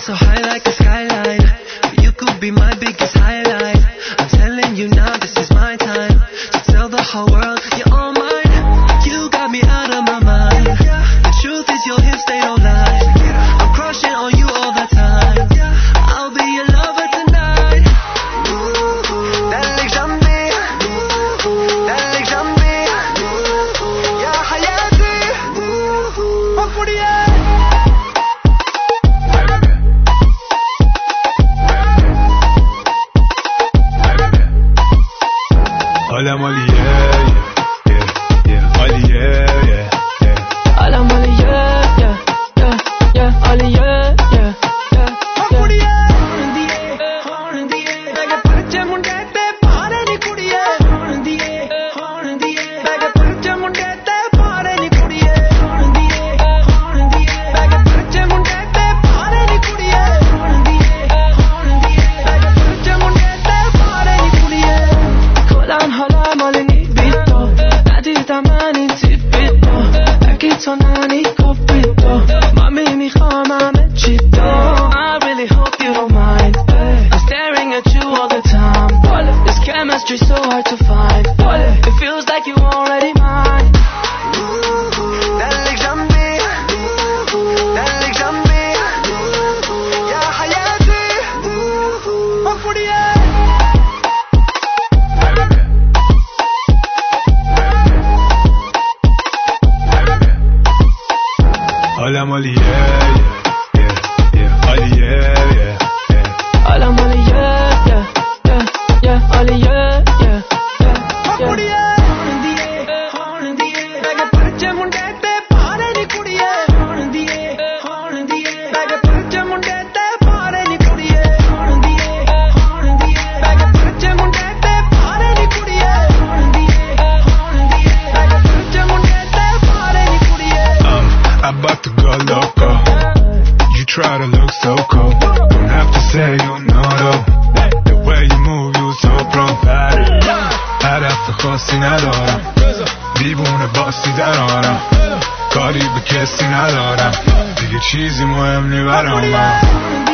so high like a skyline. You could be my biggest highlight. I'm telling you now, this is my time. So tell the whole world you're all mine. You got me out of my mind. The truth is your hips, they don't lie. I'm crushing on you all the time. I'll be your lover tonight. دلك جنبي دلك جنبي يا حياتي مفورية. Hola Molly, yeah, yeah, yeah, Molly, yeah, yeah, yeah. Hola Molly, yeah, yeah, yeah, yeah, Molly, yeah, yeah, yeah, yeah. Horn diye, bege parche munde te paare ni kudiye. Horn diye, bege parche munde te paare ni kudiye. Horn diye, bege parche munde te paare ni kudiye. Horn diye, bege parche munde te paare ni kudiye. Kolan hala Molly ni bitto, ندیدم من این تیپیتو. اگه تو ننی کپیتو مامی میخوام همه چی تو. I really hope you don't mind. I'm staring at you all the time. This chemistry so hard to find. It feels like you already mine. دلك جنبي دلك جنبي يا حياتي مفورية. Hola Molly, yeah, yeah, yeah, Molly, yeah, yeah, yeah. Hola Molly, yeah, yeah, yeah, yeah, Molly, yeah, yeah, yeah, yeah. Horn diye, bege parche munde te paare ni kudiye. Horn diye, bege parche munde te paare ni kudiye. Horn diye, bege parche munde te paare ni kudiye. Horn diye, bege parche munde te paare ni kudiye. I'm about to go loco. You try to look so cool. Don't have to say you know though. The way you move, you so pro. هدف خاصی ندارم. دیوونه باسی درارم. کاری به کسی ندارم. دیگه چیزی مهم نی برام.